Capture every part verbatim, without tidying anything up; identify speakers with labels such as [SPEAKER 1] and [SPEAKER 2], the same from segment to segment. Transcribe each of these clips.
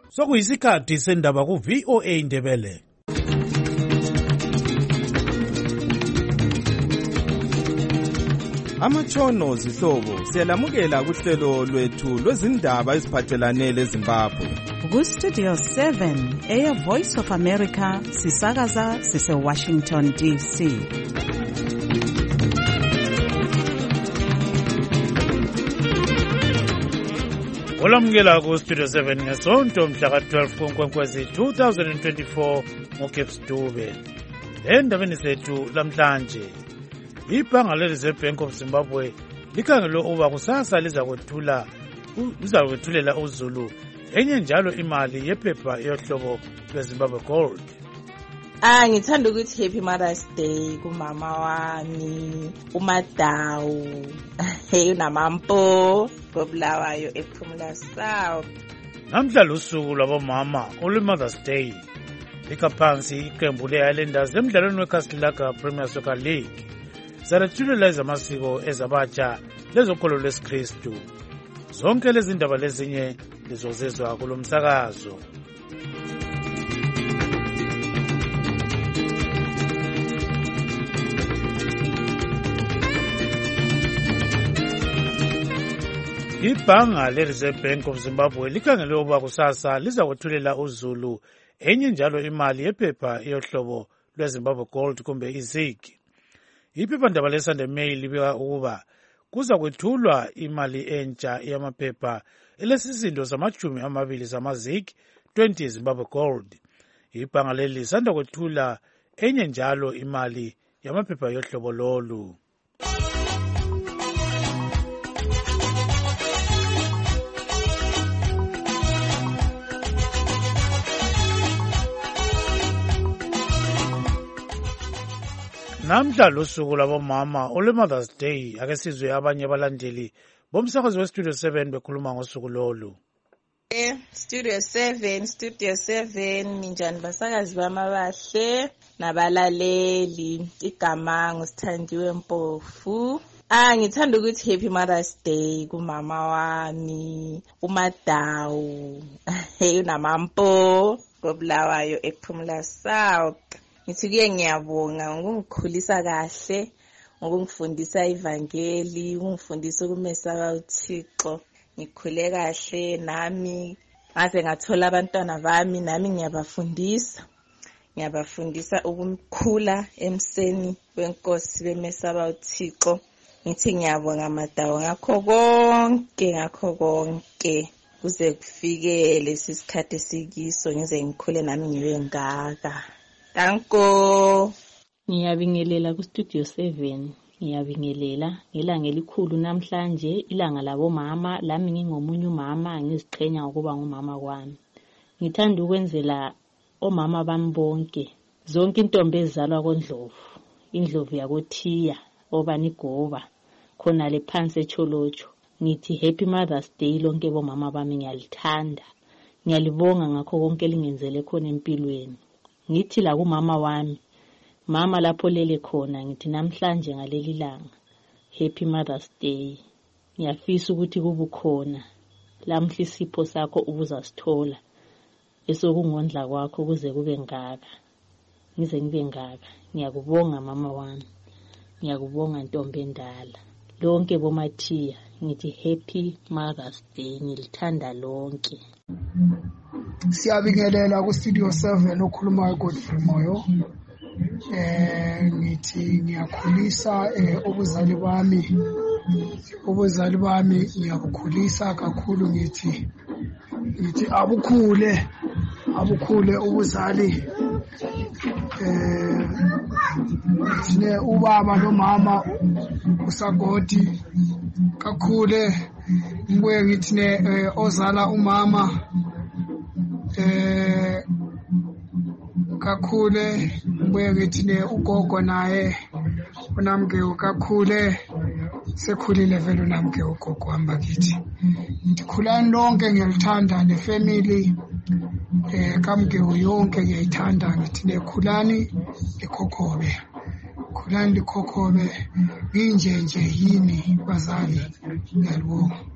[SPEAKER 1] Sokuyisikhathi sendaba ku V O A Ndebele.
[SPEAKER 2] Amatshono zihlobo siyalamukela kuhlelo lwethu lwezindaba eziphathelane leZimbabwe.
[SPEAKER 3] Ku Studio seven, Air Voice of America, sisakaza sise Washington D C.
[SPEAKER 1] Olamukela ku Studio seven ngesonto mhla ka twelve kuNkwenkwezi two thousand twenty-four ngoKeps Dube. Endabeni zethu lamhlanje, ibhanga leReserve Bank of Zimbabwe likhangele uba kusasa lizakwethula lizakwethulela uZulu enye njalo imali yephepha yohlobo lweZimbabwe Gold.
[SPEAKER 4] Ah, ngithanda ukuthi Happy Mother's Day kumama wami, uMadawu, hey unamampo, Bobulawayo ePhumula South.
[SPEAKER 1] Namhla lusuku lwabomama olu-Mother's Day. Likaphansi iqembu le-Highlanders emdlalweni weCastelaka Premier Soccer League. Zarethulela ezamasiko ezabatsha lezokholo lwesiKristu. Zonke lezi ndaba lezinye lizozezwa kulo msakazo. Ibhanga leReserve Bank of Zimbabwe likhangele uba kusasa lizakwethulela uZulu enye njalo imali yephepha yohlobo lweZimbabwe Gold kumbe iZig. Iphephandaba leSunday Mail libika ukuba kuza kwethulwa imali entsha yamaphepha elesisindo samachumi amabili zamaZig twenty Zimbabwe Gold. Ibhanga leli lisanda kwethula enye njalo imali yamaphepha yohlobo lolu. Namhla lusuku lwabomama olu-Mother's Day, ake sizwe abanye abalandeli bomsakazo weStudio seven bekhuluma ngosuku lolu.
[SPEAKER 4] Eh, Studio seven, Studio seven, minjani basakazi bami abahle nabalaleli, igama ngusithandiwe Mpofu. Ah, ngithanda ukuthi Happy Mother's Day kumama wami, uMadawu, hey unamampo, Bobulawayo ePhumula South. Ngithi kuye ngiyabonga ngokungikhulisa kahle, ngokungifundisa ivangeli, ngokungifundisa ukumesaba uThixo. Ngikhule kahle nami ngaze ngathola abantwana bami, nami ngiyabafundisa. Ngiyabafundisa ukumkhula emseni wenkosi bemesaba uThixo. Ngithi ngiyabonga Madawu ngakho konke ngakho konke kuze kufike lesi sikhathi esikiso ngize ngikhule nami ngibe ngaka. Danko.
[SPEAKER 5] Ngiyabingelela ku Studio seven, ngiyabingelela ngelanga elikhulu namhlanje, ilanga labomama. Lami ngingomunye umama, ngiziqhenya ukuba ngumama kwami. Ngithanda ukwenzela omama bami bonke, zonke intombi ezalwa koNdlovu, iNdlovu yakothiya obani Goba, khona le phansi eCholocho. Ngithi Happy Mother's Day lonke bomama bami, ngiyalithanda. Ngiyalibonga ngakho konke lingenzele khona empilweni. Ngithi la kumama wami, mama lapho lele khona, ngithi namhlanje ngaleli langa Happy Mother's Day. Ngiyafisa ukuthi kube khona lamhla isipho sakho ubuzasithola esokungondla kwakho kuze kube ngaka. Ngize ngibe ngaka. Ngiyakubonga mama wami. Ngiyakubonga ntombi endala. Lonke bomathiya ngithi Happy Mother's Day, ngilithanda lonke.
[SPEAKER 6] Siyabingelela ku Studio seven okhuluma uGodfrey Moyo. Eh ngithi ngiyakhulisa eh ubuzali bami. Ubuzali bami ngiyabukhulisa kakhulu, ngithi ngithi abukhule abukhule ubuzali. Eh sine ubaba nomama usagodi kakhule. Ngibuye ngithi ne ozala umama eh kakhule. Ngibuye ngithi ne ugogo naye unamke ukakhule, sekhulile vele unamke ugogo wami bakithi. Ndikhulani lonke, ngiyalithanda nefamily eh kamke yonke ngiyayithanda. Ngithi nekhulani likhokhobe, khulani likhokhobe nginje nje yini bazali. Ngiyalibonga.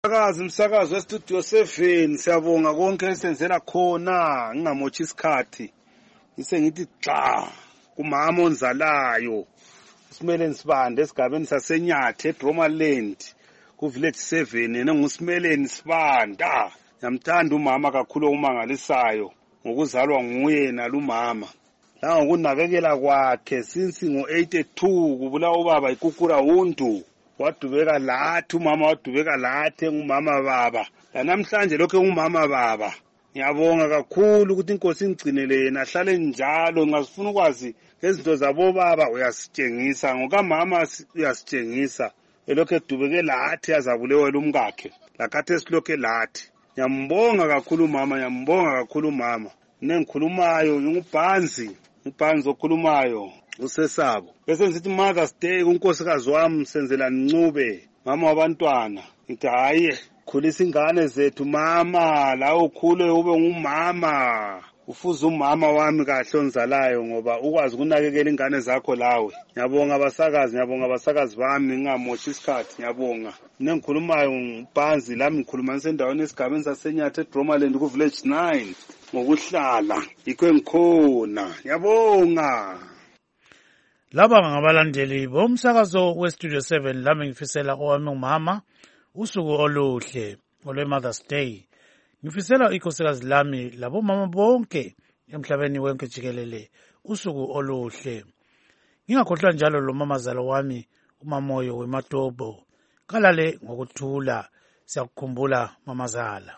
[SPEAKER 7] Akazi umsakazo westudio seven siyabonga konke esenzela khona ngingamotshi isikhathi. Ngise ngithi xa kumama onzalayo. Usimeleni Sibande esigabeni saseNyathe eDromaland ku village seven yena nguSimeleni Sibanda. Yamthanda umama kakhulu umangalisayo ngokuzalwa nguye nalumama. La ngokunakekela kwakhe since ngo eighty-two kubulawa ubaba ikukura hundu. Wadubeka lathi umama wadubeka lathi ngumama baba. La namhlanje lokho ngumama baba. Ngiyabonga kakhulu ukuthi inkosi ingcinele yena ahlale njalo nxa sifuna ukwazi ngezinto zabo baba uyasitshengisa ngokamama uyasitshengisa elokho edubeke lathi azabulewela umkakhe lakhathi silokho lathi. Ngiyambonga kakhulu umama ngiyambonga kakhulu umama. Nengikhulumayo ngubhanzi ubhanzi okhulumayo usesabo. Bese ngithi Mother's Day kunkosikazi wami senzela ncube mama wabantwana. Ngithi hayi khulisa ingane zethu mama la ukhule ube ngumama. Ufuza umama wami kahle onzalayo ngoba ukwazi ukunakekela ingane zakho lawe. Ngiyabonga abasakazi ngiyabonga abasakazi bami ngingamoshi isikhathi ngiyabonga. Nengikhulumayo ngubhanzi lami ngikhuluma sendaweni esigabeni saseNyathe eDromaland ku village nine ngokuhlala ikho ngikhona. Ngiyabonga.
[SPEAKER 1] Laba ngabalandeli bomsakazo westudio seven lami ngifisela owami umama usuku oluhle olwe Mother's Day. Ngifisela ikhosikazi lami labo mama bonke emhlabeni wonke jikelele usuku oluhle. Ngingakhohlwa njalo lo mamazalo wami uMamoyo weMatobo. Kalale ngokuthula siyakukhumbula mamazala.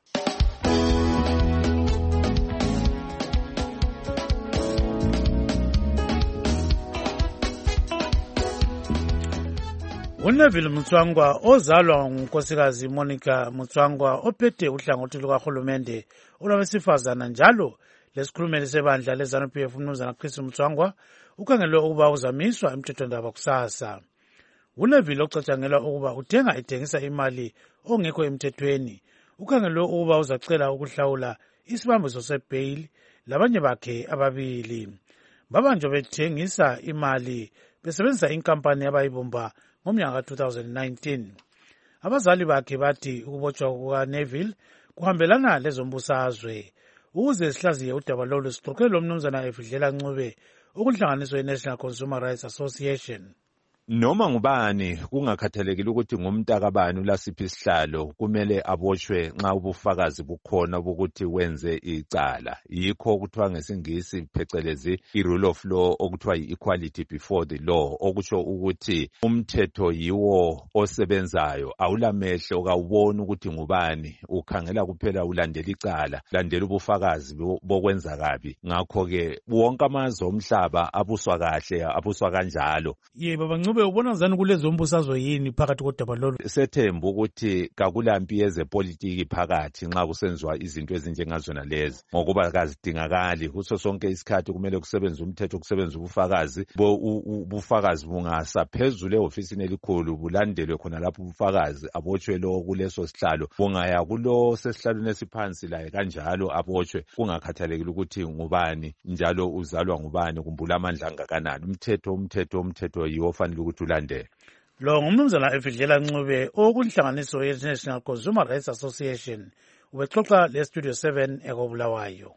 [SPEAKER 1] uNeville Mutswangwa ozalwa ngunkosikazi Monica Mutswangwa ophethe uhlangothi lukahulumende olwabesifazana njalo lesikhulumeli sebandla leZANU P F uMnumzana Chris Mutswangwa ukhangelwe ukuba uzamiswa emthethwandaba kusasa. uNeville ocatshangelwa ukuba uthenga ethengisa imali ongekho emthethweni ukhangelwe ukuba uzacela ukuhlawula isibambiso sebail labanye bakhe ababili. Babanjwa bethengisa imali besebenzisa inkampani abayibumba ngomnyaka two thousand nineteen. Abazali bakhe bathi ukubotshwa kukaNeville kuhambelana lezombusazwe. Ukuze sihlaziye udaba lolu sixoxe lo Mnumzana Efidlela Ncube okuhlanganiswe iNational Consumer Rights Association.
[SPEAKER 8] Noma ngubani kungakhathalekile ukuthi ngumntakabani ulasiphi isihlalo kumele abotshwe nxa ubufakazi bukhona ukuthi wenze icala. Yikho kuthiwa ngesingisi phecelezi i-rule of law okuthiwa yi-equality before the law okutsho ukuthi umthetho yiwo osebenzayo awulamehlo kawuboni ukuthi ngubani ukhangela kuphela ulandela icala landela ubufakazi bokwenza kabi. Ngakho-ke wonke amazwe omhlaba abuswa kahle abuswa kanjalo.
[SPEAKER 1] Yebo baba ubona zani kulezo mbusazwe yini phakathi kodaba lolu?
[SPEAKER 8] Sethemba ukuthi kakulampi yezepolitiki phakathi nxa kusenziwa izinto ezinjengazona lezi ngokuba kazidingakali kuso sonke isikhathi kumele kusebenze umthetho kusebenze ubufakazi ubufakazi bungasa phezulu ehofisini elikhulu bulandelwe khona lapho ubufakazi abotshwe lo kuleso sihlalo bungaya kulo sesihlalweni esiphansi laye kanjalo abotshwe kungakhathalekile ukuthi ngubani njalo uzalwa ngubani kumbula amandla angakanani. Umthetho umthetho umthetho yiwo fanele ukuthi ulandele.
[SPEAKER 1] Lo ngumnumzana Efidlela Ncube okuhlanganiso ye-National Consumer Rights Association ubexoxa le-Studio seven ekobulawayo.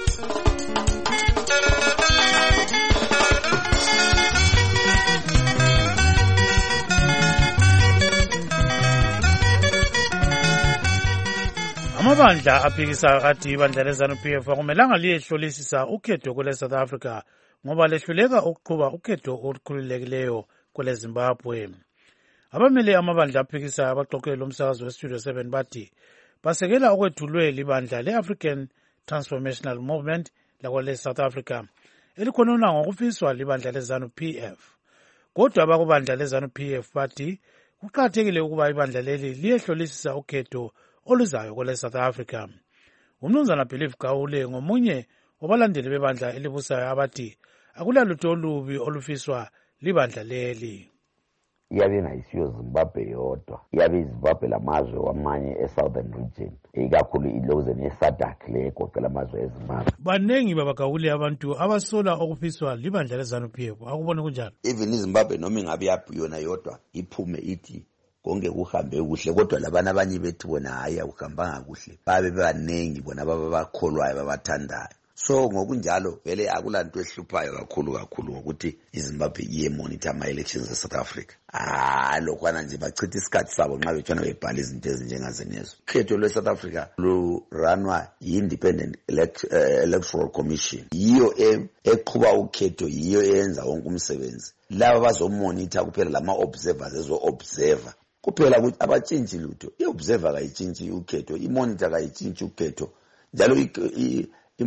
[SPEAKER 1] Amabandla aphikisa athi ibandla leZANU P F akumelanga liyehlolisisa ukhetho kule South Africa ngoba lehluleka ukuqhuba ukhetho olukhululekileyo kwele Zimbabwe. Abamele amabandla aphikisa abaxoxeli lomsakazo weStudio seven bathi basekela okwethulwe libandla le-African Transformational Movement lakwele South Africa elikhonona ngokufiswa libandla leZANU P F. Kodwa abakubandla leZANU P F bathi kuqakathekile ukuba ibandla leli liyehlolisisa ukhetho oluzayo kwele South Africa. Umnumzana Believe Gawule ngomunye wabalandeli bebandla elibusayo abathi akulalutho olubi olufiswa libandla leli.
[SPEAKER 9] Iyabe ingayisiyo Zimbabwe yodwa, iyabe iZimbabwe lamazwe wamanye e-Southern region, ikakhulu ilozeni ye-SADC le egoqela amazwe eZimbabwe.
[SPEAKER 1] Banengi babagawule abantu abasola okufiswa libandla leZANU P F, akubona kunjalo?
[SPEAKER 10] Even iZimbabwe noma ingabe yona yodwa iphume ithi
[SPEAKER 9] konke kuhambe kuhle kodwa labana abanye bethu bona hayi akuhambanga kuhle babe bebanengi bona babakholwayo babathandayo. So ngokunjalo vele akulanto ehluphayo kakhulu kakhulu ngokuthi iZimbabwe iye monitor ama elections eSouth Africa. Ah lokwana nje bachitha isikhathi sabo nxa betshona bebhala izinto ezinjengazenezo. Ukhetho lweSouth Africa lu runwa yi-Independent Elect, uh, Electoral Commission. Yiyo eqhuba ukhetho, yiyo eyenza wonke umsebenzi. Laba bazomonitor kuphela lama observers ezo observer. Kuphela ukuthi abatshintshi lutho. I-observer kayitshintshi ukhetho, i-monitor kayitshintshi ukhetho. Njalo i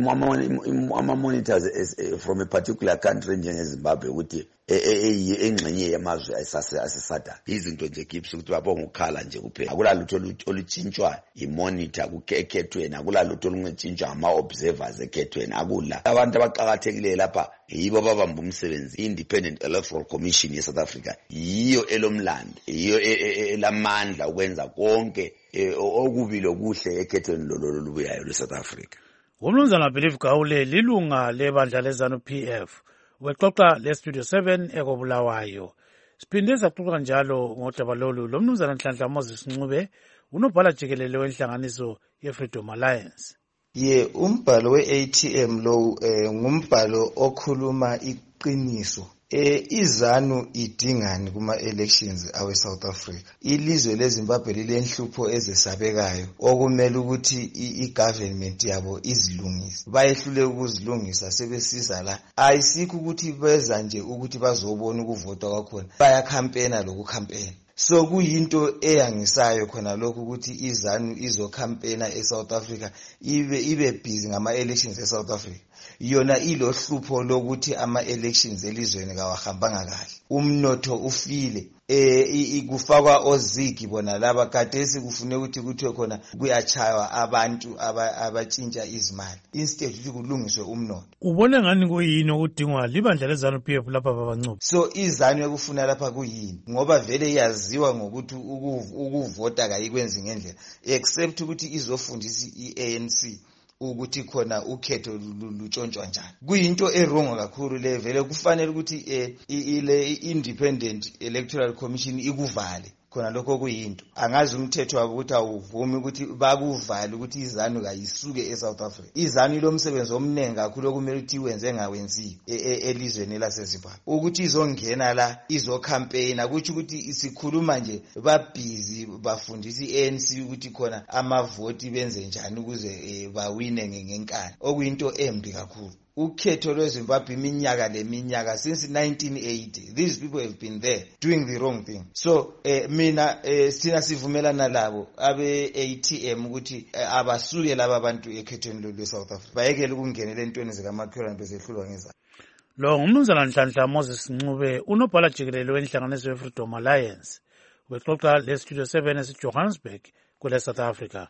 [SPEAKER 9] ama-monitors from a particular country njengeZimbabwe ukuthi engxenye yamazwe asesada izinto nje keeps ukuthi babonga ukukhala nje kuphela. Akulalutho olutshintshwa i-monitor kukhethweni, akulalutho olungentshintshwa ama-observers ekhethweni, akula. Abantu abaqakathekileyo lapha yibo babamba umsebenzi. I-Independent Electoral Commission yeSouth Africa yiyo elomlando, yiyo elamandla ukwenza konke okubi lokuhle ekhethweni lolubuyayo lweSouth Africa.
[SPEAKER 1] Umnumzana Believe Gawule lilunga lebandla leZANU P F wexoxa leStudio seven ekobulawayo. Siphinde saxoxa njalo ngodaba lolu lomnumzana Nhlanhla Moses Ncube unobhala jikelele wenhlanganiso yeFreedom Alliance.
[SPEAKER 10] Ye umbhalo we-A T M lo eh, ngumbhalo okhuluma iqiniso. Eh iZANU idingani kuma elections awe South Africa. Ilizwe leZimbabwe lilenhlupho ezesabekayo okumele ukuthi igovernment yabo izilungise. Bayehlule ukuzilungisa sebesiza la. Ayisikho ukuthi beza nje ukuthi bazobona ukuvota kwakhona. Baya campaigna lokukhampena. So kuyinto eyangisayo khona lokho ukuthi iZANU izo campaigna eSouth Africa ibe ibe busy ngama elections eSouth Africa. Yona ilo hlupho lokuthi ama elections elizweni kawahambanga kahle. Umnotho ufile. Eh ikufakwa ozigi bona laba kadesi kufune ukuthi kuthiwe khona kuyachaywa abantu abatshintsha izimali instead ukuthi kulungiswe umnotho.
[SPEAKER 1] Ubone ngani kuyini okudingwa libandla leZANU P F lapha babancube?
[SPEAKER 10] So iZANU ekufuna lapha kuyini ngoba vele iyaziwa ngokuthi ukuvota kayikwenzi ngendlela except ukuthi izofundisa i-A N C ukuthi khona ukhetho lutshontshwa njani. Kuyinto erongo kakhulu le vele kufanele ukuthi eh ile Independent Electoral Commission ikuvale khona lokho kuyinto. Angazi umthetho wabo ukuthi awuvumi ukuthi bakuvale ukuthi iZANU kayisuke eSouth Africa. iZANU lomsebenzi omnengi kakhulu okumele ukuthi iwenze ngawenzi elizweni laseZimbabwe. Ukuthi izongena la izo campaign ukuthi ukuthi isikhuluma nje babhizi bafundisa i-A N C ukuthi khona amavoti benze njani ukuze bawine ngenkani. Okuyinto embi kakhulu. Ukhetho lweZimbabwe iminyaka leminyaka since nineteen eighty. These people have been there doing the wrong thing. So eh, mina eh, sina sivumelana labo abe A T M ukuthi eh, abasuke laba bantu ekhethweni lweSouth Africa. Bayekele ukungenela entweni zikaMakhura bezehlulwa ngezakhe.
[SPEAKER 1] Lo ngumnumzana Nhlanhla Moses Ncube unobhala jikelele wenhlanganiso yeFreedom Alliance wexoxa leStudio seven eseJohannesburg kule South Africa.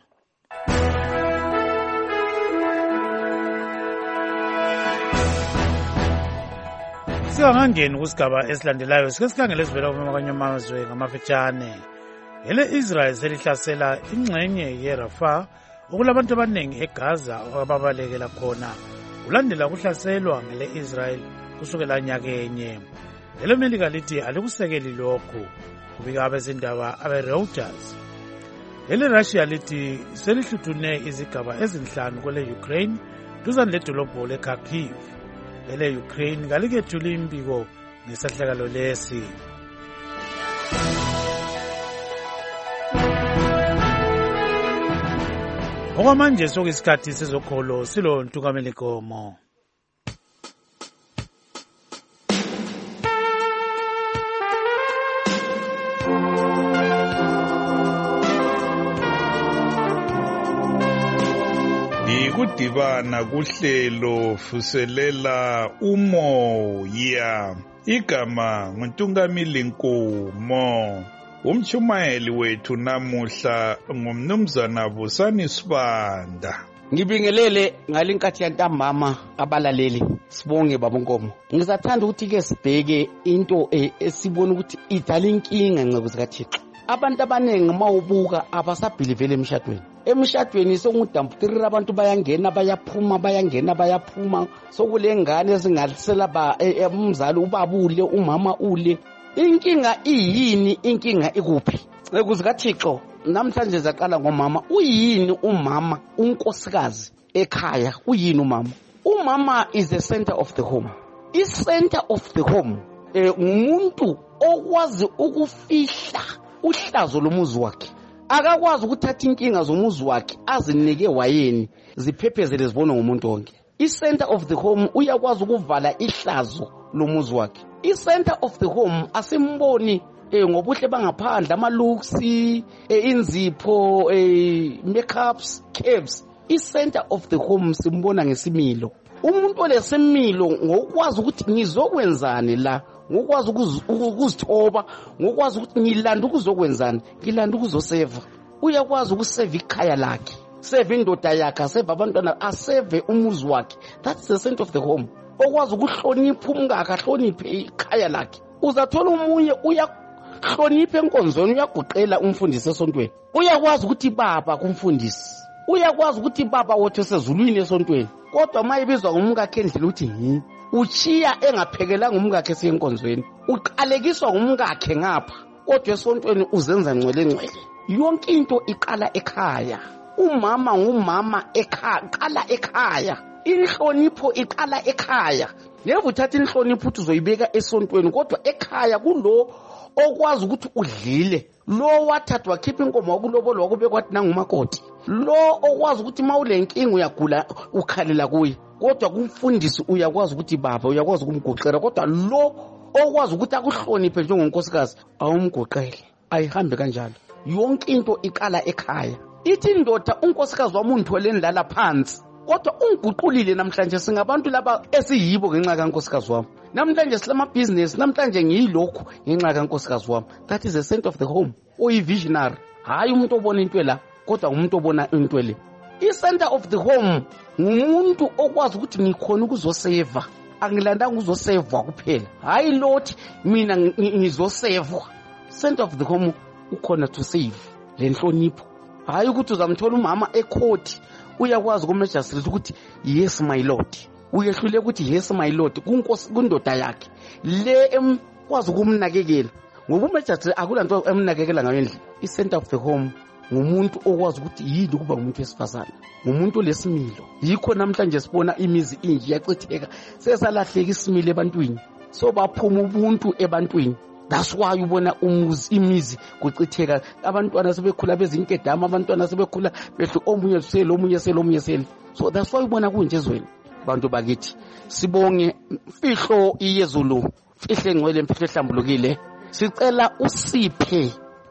[SPEAKER 1] Singangeni kusigaba esilandelayo sike sikhangele sivela kumanye amazwe ngamafitshane. Ele Israel selihlasela ingxenye yeRafah okulabantu abaningi eGaza ababalekela khona ulandela ukuhlaselwa ngele Israel kusukela nyakenye. Lelo Melika lithi alikusekeli lokhu kubika abezindaba abeReuters. Lele Russia lithi selihluthune izigaba ezinhlanu kwele Ukraine duzane ledolobho leKharkiv. Ele Ukraine kalikethula imbiko ngesahlakalo lesi. Okwamanje sokuyisikhathi sezokholo silo Ntukameli Komo.
[SPEAKER 11] Ikudibana kuhlelo fuselela umoya. Igama nguNtungameli Nkomo. Umchumayeli wethu namuhla ngumnumzana Busani Sibanda.
[SPEAKER 12] Ngibingelele ngalenkathi yantambama abalaleli sibonge babonkomo. Ngizathanda ukuthi ke sibheke into esibona ukuthi idala inkinga ngcebo zikaThixo. Abantu abanengi mawubuka abasabhilivele emshadweni. Emshadweni sokudamputirira abantu bayangena bayaphuma bayangena bayaphuma sokulengane ezingalisela ba umzali ubabule umama ule. Inkinga iyini inkinga ikuphi? Nceku zikaThixo, namhlanje zaqala ngomama. Uyini umama, unkosikazi ekhaya? Uyini umama? Umama is the center of the home. I-center of the home eh umuntu okwazi ukufihla uhlazo lomuzi wakhe. Akakwazi ukuthatha inkinga zomuzi wakhe azinike wayeni ziphephezele zibonwe ngumuntu wonke. I-center of the home uyakwazi ukuvala ihlazo lomuzi wakhe. I-center of the home asimboni eh ngobuhle bangaphandle, ama-looks, eh inzipho, eh makeups, caps. I-center of the home simbona ngesimilo. Umuntu olesimilo ngokwazi ukuthi ngizokwenzani la, ngokwazi ukuzithoba, ngokwazi ukuthi ngilanda ukuzokwenzani, ngilanda ukuzoseva. Uyakwazi ukuseva ikhaya lakhe, save indoda yakhe, aseve abantwana, aseve umuzi wakhe. That's the center of the home. Okwazi ukuhlonipha umngaka, ahloniphe ikhaya lakhe. Uzathola umunye uyahlonipha enkonzweni, uyaguqela umfundisi esontweni. Uyakwazi ukuthi baba kumfundisi, uyakwazi ukuthi baba wothe sezulwini esontweni. Kodwa mayibizwa ngumkakhe endlela uthi hi uchiya engaphekelanga umkakhe esenkonzweni, uqalekiswa ngumkakhe ngapha, kodwa esontweni uzenza ngcwele ngcwele. Yonke into iqala ekhaya. Umama ngumama ekhaya, qala ekhaya. Inhlonipho iqala ekhaya. Never uthatha inhlonipho uthi uzoyibeka esontweni, kodwa ekhaya kulo okwazi ukuthi udlile, lo wathathwa wakhipha inkomo wakulobolo wakube kwathi nangumakoti, lo okwazi ukuthi mawule nkinga uyagula ukhalela kuye, kodwa kumfundisi uyakwazi ukuthi baba uyakwazi ukumgoqela, kodwa lo okwazi ukuthi akuhloniphe njengonkosikazi awumgoqele. Ayihambe kanjalo. Yonke into iqala ekhaya. Ithi indoda unkosikazi wami undithole ndlala phansi, kodwa ungiguqulile namhlanje singabantu laba esiyibo ngenxa kankosikazi wami. Namhlanje silama business, namhlanje ngiyilokho ngenxa kankosikazi wami. That is the center of the home. Oyi visionary. Hayi umuntu obona into la, kodwa umuntu obona into le. I-center of the home ngumuntu okwazi ukuthi ngikhona ukuzoseva. Angilandanga ukuzoseva kuphela. Hayi lothi mina ngizoseva. Center of the home ukhona to save. Le nhlonipho. Hayi ukuthi uzamthola umama ecourt uyakwazi kumajasithi ukuthi yes my lord. Uyehlule ukuthi yes my lord kunkosi kundoda yakhe. Le emkwazi ukumnakekela. Ngoba umajasithi akulanto emnakekela ngayo endle. I-center of the home ngumuntu okwazi ukuthi yini ukuba umuntu wesifazana, ngumuntu lesimilo. Yikho namhlanje sibona imizi inji yachitheka, sesalahleka isimilo ebantwini, so baphuma ubuntu ebantwini. That's why ubona umuzi imizi kuchitheka, abantwana sebekhula bezinkedama, abantwana sebekhula behlu omunye sele omunye sele omunye sele. So that's why ubona kunje ezweni. Bantu bakithi sibonge mfihlo iyezulu, fihle ngcwele mfihlo ehlambulukile. Sicela usiphe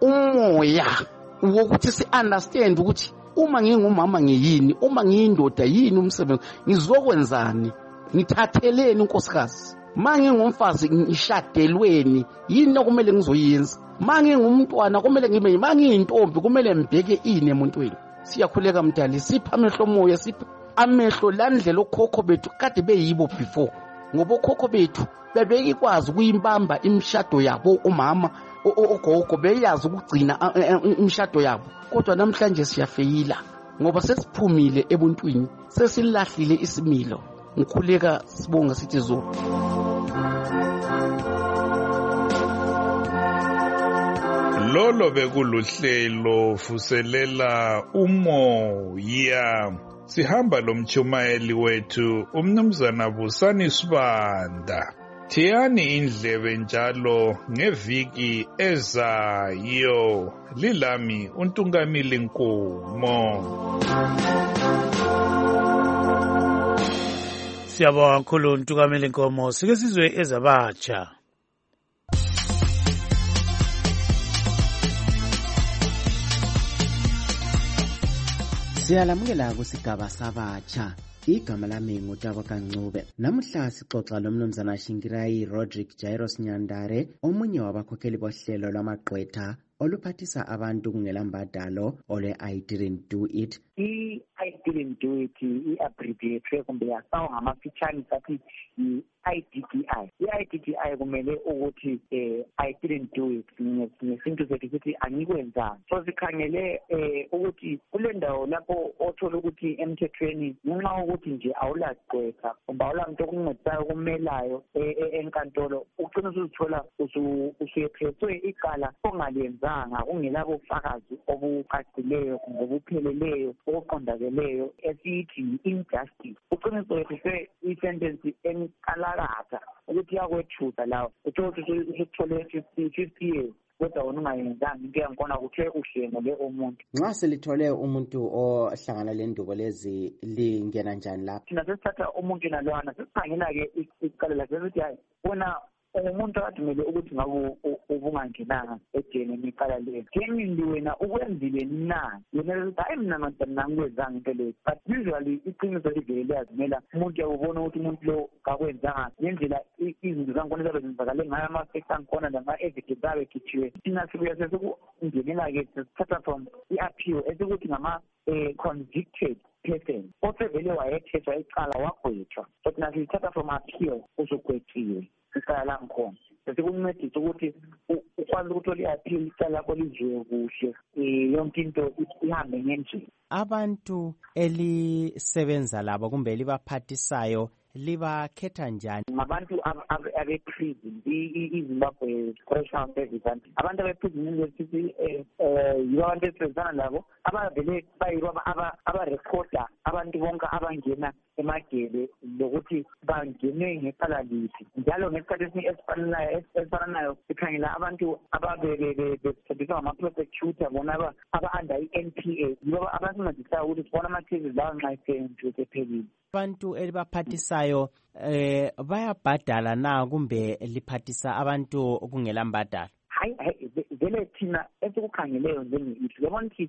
[SPEAKER 12] umoya wokuthi si understand ukuthi uma ngingumama ngiyini, uma ngiyindoda yini umsebenzi, ngizokwenzani, ngithatheleni unkosikazi. Mangi ngumfazi ngishadelweni yini okumele ngizoyenza. Mangi ngumntwana kumele ngibe, mangi intombi kumele mbheke ini emuntweni. Siyakhuleka mdali, sipha amehlo moya, sipha amehlo landlela okhokho bethu kade beyibo before. Ngoba okhokho bethu bebeki kwazi kuyimbamba imishado yabo, umama ogogo beyazi ukugcina imishado yabo. Kodwa namhlanje siyafeyila ngoba sesiphumile ebuntwini, sesilahlile isimilo. Ngikhuleka sibonga sithi zo.
[SPEAKER 11] Lolo bekuluhlelo Vuselela Umoya. Sihamba lomchumayeli wethu umnumzana Busani Sibanda. Thiyani indlebe njalo ngeviki ezayo. Lilami uNtungamili Nkomo.
[SPEAKER 1] Siyabonga kakhulu uNtungamili Nkomo. Sike sizwe ezabatsha.
[SPEAKER 13] Siyalamukela kusigaba sabatsha. Igama lami nguTaba Kancube. Namuhla sixoxa lomnumzana Shingirayi Rodrick Jairus Nyandare, omunye wabakhokheli bohlelo lwamagqwetha oluphathisa abantu kungelambadalo ole I didn't do it.
[SPEAKER 14] I didn't do it i-abbreviate kumbe yasawa ngamafitshane sathi I D D I. I D D I kumele ukuthi eh I didn't do it ngesinto sethu sithi angikwenzanga. So sikhangele eh ukuthi kule ndawo lapho othola ukuthi emthethweni ngenxa ukuthi nje awulagqwetha kumbe awulamuntu okuncedisayo kumelayo enkantolo ugcina usuzithola usuyephethwe icala ongalenzanga kungelabo ubufakazi obucacileyo kumbe obupheleleyo obuqondakeleyo esithi injustice. Ugcina usuyephethe isentence enkalakatha ukuthi yakwethusa lawo uthola usithole fifty years kodwa wona ungayenzanga into yakhona kuthe uhlelo le umuntu.
[SPEAKER 13] Nxa selithole umuntu ohlangana lendubo lezi lingena njani lapha?
[SPEAKER 14] Thina sesithatha umuntu nalwana sesikhangela ke icala lakhe ukuthi hayi wona umuntu akadumele ukuthi ngabe ubungangenanga ejele nicala leyo. Kemini wena ukwenzile na? Yena ukuthi hayi mina manje ngikwenzanga into leyo. But usually iqiniso livele yazimela umuntu uyabona ukuthi umuntu lo kakwenzanga ngendlela izinto zankhona ezenzakale ngayo ama-facts ankhona lama-evidence zabe khitshiwe. Thina sibuya sesekungenela ke sithatha from i-appeal esikuthi ngama-convicted person osevele wayethethwa icala wagwetshwa. So thina sithatha from appeal usugwetshiwe icala lankhona sesikuncedisa ukuthi ukwazi ukuthi oli-appeal icala lakho liziwe kuhle yonke into ihambe ngendlela.
[SPEAKER 13] Abantu elisebenza labo kumbe libaphathisayo libakhetha njani?
[SPEAKER 14] Ngabantu abe-prison iZimbabwe Correctional Service. Abantu abe-prison university yibo abantu esebenzana labo abavele bayibo abarekhoda abantu bonke abangena emagele lokuthi bangenwe ngecala liphi. Njalo ngesikhathi esinye esifananayo sikhangela abantu ababesebenzisa ngama-prosecutor bona aba-under i-N P A yibo abasincedisayo ukuthi sibone ama-cases lawo nxa esephelile.
[SPEAKER 13] Abantu elibaphathisayo eh bayabhadala na kumbe liphathisa abantu kungela mbadala?
[SPEAKER 14] Hayi vele thina esikukhangeleyo njenge-ithi yabona ukuthi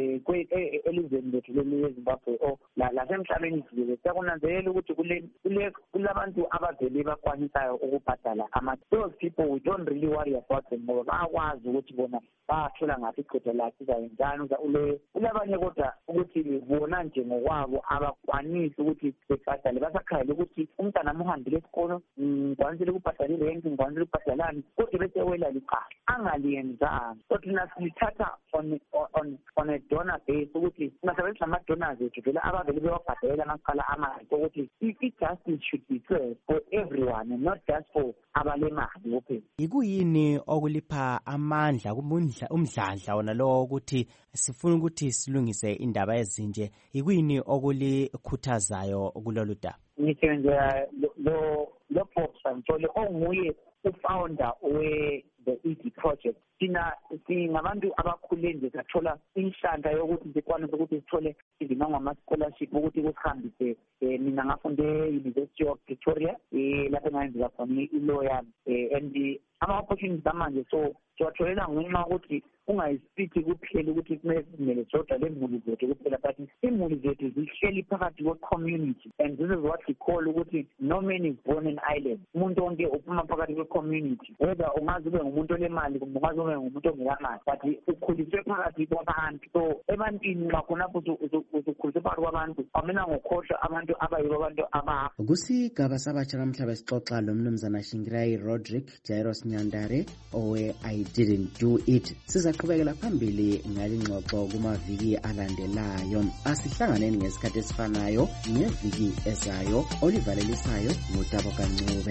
[SPEAKER 14] um elizweni lethu leZimbabwe o lasemhlabeni jikelele siyakunanzelela ukuthi kulabantu abavele bakwanisayo ukubhadala those people we don't really worry about them ngoba bayakwazi ukuthi bona bathola ngaphi iqodo lakhe izayenzani. Kulabanye kodwa ukuthi bona nje ngokwabo abakwanisi ukuthi bebhadale basakhayela ukuthi umntana muhambile esikolo ngikwanisile ukubhadala irent ngikwanisile ukubhadalani kodwa bese wela licala angaliyenzanga. So thina silithatha on on on a donor base ukuthi singasebenzisa ama-donors ethu vele abavele bewabhadalela amaqala amahle ukuthi i-justice should be fair for everyone and not just for abalemali kuphela.
[SPEAKER 13] Yikuyini okulipha amandla umdladla wona lo ukuthi sifuna ukuthi silungise indaba ezinje? Yikuyini okulikhuthazayo kulolu daba?
[SPEAKER 14] Ngithenga lo lo Bob Santole onguye ufounder we the E D project. Thina singabantu abakhule nje sathola inhlanhla yokuthi sikwanise ukuthi sithole izimanga ngama-scholarship ukuthi kusihambise. Mina ngafunde e-University of Pretoria lapho engayenza khona i-lawyer and ama-opportunities amanje so siwatholela ngenxa ukuthi ungayisithi kuphela ukuthi kumele simele sodwa lemuli zethu kuphela but imuli zethu zihleli phakathi kwe-community and this is what we call ukuthi no man is born an island. Umuntu wonke uphuma phakathi kwe-community whether ungaze ube ngumuntu olemali kumbe ungaze ube ngumuntu ongelamali but ukhuliswe phakathi kwabantu. So ebantwini nxa khonapho usukhuliswe phakathi kwabantu amena ngokhohlwa abantu abayibo abantu aba.
[SPEAKER 13] Kusigaba sabatsha namhlanje sixoxa lo mnumzana Shingirai Rodrick Jairus Nyandare owe I didn't do it. Sizaqhubekela phambili ngalingxoxo kumaviki alandelayo. Asihlanganeni ngesikhathi esifanayo ngeviki ezayo. Olivalelisayo ngutabo kancube.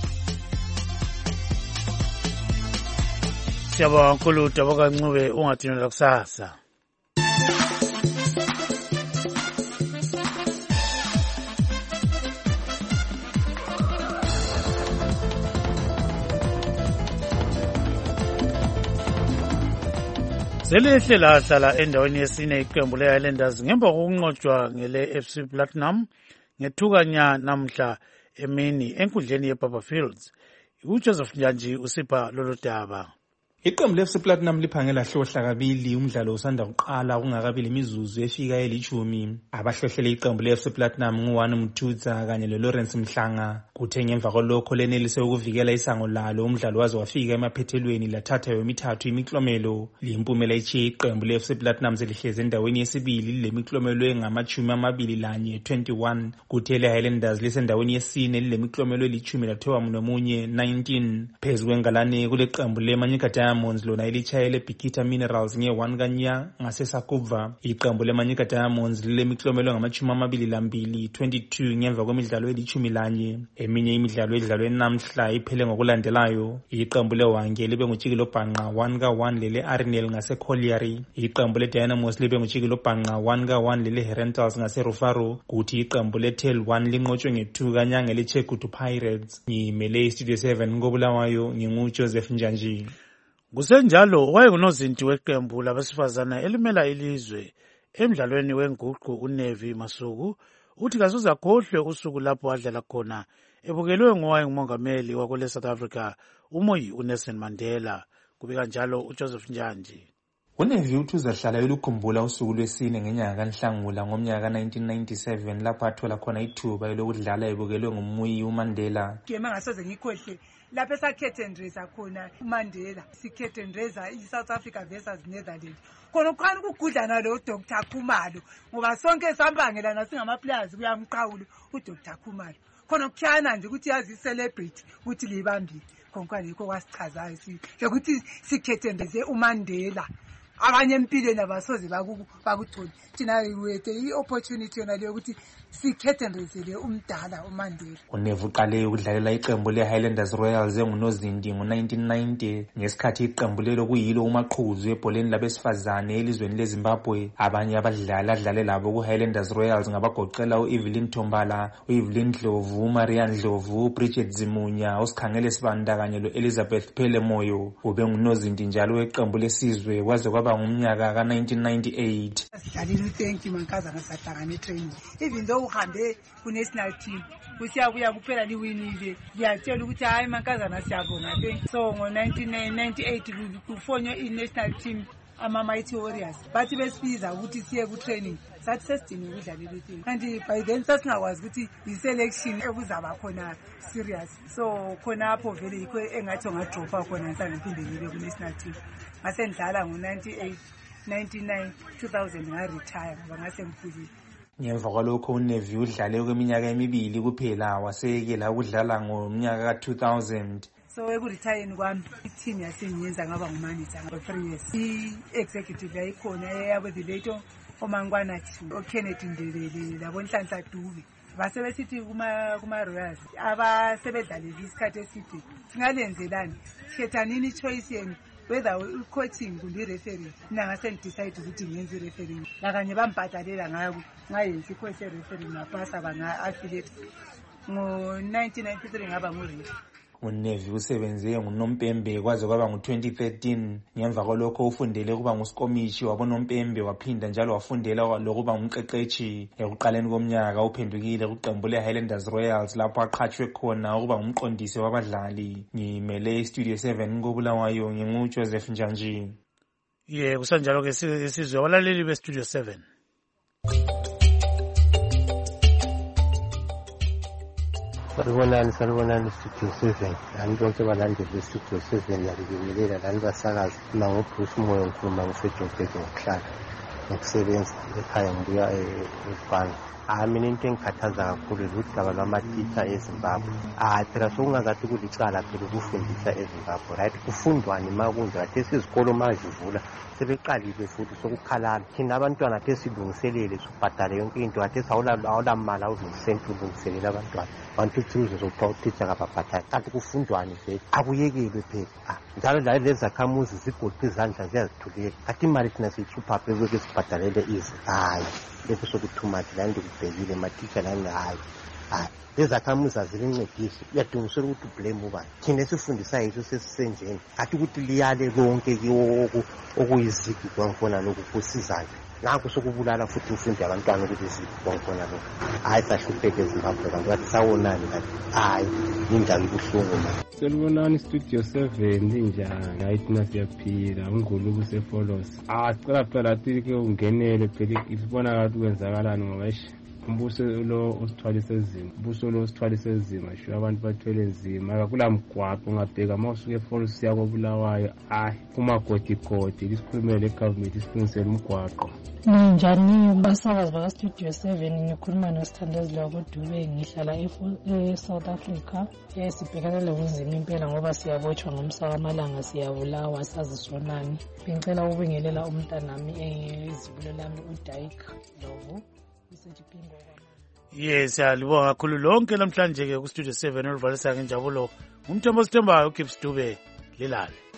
[SPEAKER 1] Siyabonga kakhulu utabo kancube ungathinela kusasa. Selihle lahlala endaweni yesine iqembu le-Highlanders ngemva kokunqotshwa ngele-F C Platinum ngethukanya namhla emini enkundleni yeBarber Fields. UJoseph Njanji usipha lolu daba.
[SPEAKER 15] Iqembu le-F C Platinum liphangela hlohla kabili umdlalo usanda kuqala kungakabi lemizuzu efika elithumi. Abahlohlele iqembu le-F C Platinum ngu-One Mthutsa kanye lo-Lawrence Mhlanga. Kuthe ngemva kwalokho lenelise ukuvikela isango lalo umdlalo waze wafika emaphethelweni lathatha yomithathu imiklomelo. Limpumela ichiye iqembu le-F C Platinum selihlezi endaweni yesibili lilemiklomelo engamachumi amabili lanye twenty-one. Kuthe le-Highlanders lisendaweni yesine lilemiklomelo elichumi lathoba nomunye nineteen. Phezu kwengalane kule qembu le-Manyika Diamonds lona elitshayele Bikita Minerals nge-one kanya ngaseSakuva. Iqembu le-Manyika Diamonds lilemiklomelo ngamachumi amabili lambili twenty-two ngemva kwemidlalo elichumi lanye. Eminye imidlalo edlalwe namhla iphele ngokulandelayo. Iqembu le-Hwange libe nguTshikilo Bhanqa one ka one lele Arnel ngase-Colliery. Iqembu le-Dynamos libe nguTshikilo Bhanqa one ka one lele Herentals ngase-Rufaro. Kuthi iqembu le-Tel one linqotshwe nge-two kanya ngele-Chekutu Pirates. Ngimele iStudio seven ngobulawayo ngingu-Joseph Njanji.
[SPEAKER 1] Kusenjalo wayengunozinti weqembu labesifazana elimela ilizwe emdlalweni wenguqu uNevi Masuku uthi kasoze akhohlwe usuku lapho wadlala khona ebukelwe ngowayengumongameli wakule South Africa umoyi uNelson Mandela. Kubika njalo uJoseph Njanji.
[SPEAKER 15] uNevi uthi uzahlala elukhumbula usuku lwesine ngenyanga kaNhlangula ngomnyaka nineteen ninety-seven lapho athola khona ithuba lokudlala ebukelwe ngomuyi uMandela.
[SPEAKER 16] Ngema ngasoze ngikhohle lapho esakhethendreza khona uMandela sikhethendreza iSouth Africa versus Netherlands khona ukhani ukugudlana lo Doctor Khumalo ngoba sonke sambangela nasingama players kuyamqhawula uDoctor Khumalo khona ukukhana nje ukuthi yazi celebrity ukuthi libambile konke lokho kwasichazayo ukuthi sikhethendreze uMandela. Abanye empilweni abasoze bakuthola thina wethe i-opportunity yona leyo ukuthi sikhethendezele umdala uMandela.
[SPEAKER 15] uNevi uqale ukudlalela iqembu le-Highlanders Royals engunozindi ngo-nineteen ninety ngesikhathi iqembu lelo kuyilo umaqhuzu ebholeni labesifazane elizweni leZimbabwe. Abanye abadlali adlale labo ku-Highlanders Royals ngabagoqela u-Evelyn Thombala, u-Evelyn Dlovu, uMarian Dlovu, uBridget Zimunya, uSikhangele Sibanda kanye lo-Elizabeth Phelemoyo. Ube ngunozindi njalo weqembu lesizwe kwaze kwaba ngumnyaka ka nineteen ninety-eight.
[SPEAKER 16] Sidlalile uTenki Mankazana sahlangana etraining. Even though uhambe ku national team usiyabuya kuphela liwinile ngiyatshela ukuthi hayi Mankazana siyabonga thank. So ngo nineteen ninety-eight kufonyo i-national team ama Mighty Warriors bathi besibiza ukuthi siye ku training sathi sesidinga ukudlalela uTenki kanti by then sasingakwazi ukuthi i-selection ekuzaba khona serious. So khona apho vele yikho engathi ngadropa khona ngisangiphinde ngibe ku national team. Ngasendlala ngo ninety-eight, ninety-nine, two thousand ngaretire ngoba ngase ngikhulile.
[SPEAKER 15] Ngemva kwalokho uNevi udlale kweminyaka emibili kuphela wasekela ukudlala ngomnyaka ka two thousand.
[SPEAKER 16] So ekuretire kwami i-team yasengiyenza ngaba ngumanager for three years. I-executive yayikhona yabe the late oMangwana oKenneth Ndebele labo Nhlanhla Dube. Basebesithi kuma kuma Royals abasebedlalile isikhathi eside singalenzelani sikhethanini choice yenu whether coaching kumbe referee mina ngase decide ukuthi ngenze referee lakanye bambhadalela ngayo ngayenza icourse referee ngapasa banga affiliate ngo nineteen ninety-three ngaba ngurezi.
[SPEAKER 15] uNevi usebenze ngunompembe kwaze kwaba ngo twenty thirteen. Ngemva kwalokho ufundele kuba ngusikomishi wabonompembe waphinda njalo wafundela lokuba ngumqeqeshi. Ekuqaleni komnyaka uphendukile kuqembu le-Highlanders Royals lapho aqhatshwe khona ukuba ngumqondisi wabadlali. Ngimele iStudio seven ngobulawayo ngingu-Joseph Njanji.
[SPEAKER 1] Ye kusanjalo ke sizwe walaleli beStudio seven.
[SPEAKER 17] Salibonani salibonani Studio seven lani bonke balandeli beStudio seven yalibingelela lani basakazi mina nguBruce Moyo ngikhuluma ngiseJoburg ngokuhlala ngokusebenza ekhaya ngibuya eFana. Ah mina into engikhathaza kakhulu ludaba lwamatitha eZimbabwe. Ah phela sokungazathi kulicala phela ukufundisa eZimbabwe right kufundwani makunje athe sizikolo mazivula sebeqalile futhi sokukhalala thina abantwana athe silungiselele sibhadale yonke into athe sawula mali awuzisenti ulungiselela abantwana bantu thuze zokuthicha kababhadala kanti kufundwani nje akuyekelwe phela. Ah njalo la lezi zakhamuzi zigoqe izandla ziyazithulela athi imali thina siyihlupha phela ukuthi sibhadalele izi hayi lokho sokuthumati la into kubhekile matitsha la hayi hayi lezakhamuzi azilincedisi uyadingisela ukuthi ublame ubani thina esifundisa yiso sesisenjeni athi ukuthi liyale konke okuyizigi kwangifona lokhu kusizayo nakho sokubulala futhi imfundo yabantwana ukuthi sibone khona lokho hayi sahlupheke eZimbabwe kanti bathi sawonani kanti hayi indaba ibuhlungu manje.
[SPEAKER 18] Selibonani Studio seven linjani? Hayi thina siyaphila ungulu kusefolos. Ah sicela phela athi-ke ungenele phela isibona kathi kwenzakalani ngoba eish umbuso lo usithwalise ezima umbuso lo usithwalise ezima sho abantu bathwele nzima akula mgwaqo ungabheka mawusuke efolos yakho Bulawayo hayi kumagodigodi lisikhulumele egovernment isilungisele umgwaqo.
[SPEAKER 19] Ninjani basakazi baka Studio seven ngikhuluma noSithandazile kodube ngihlala eSouth Africa esibhekana lobunzima impela ngoba siyabotshwa ngomsaka amalanga siyabulawa sazisonani bengicela ukubingelela umntanami ezibulo lami uDaika Lobo isejipingo
[SPEAKER 1] Yes, alibonga kakhulu lonke namhlanje ke ku Studio seven olivalisa ngenjabulo umthombo sithembayo uGibbs Dube lilale.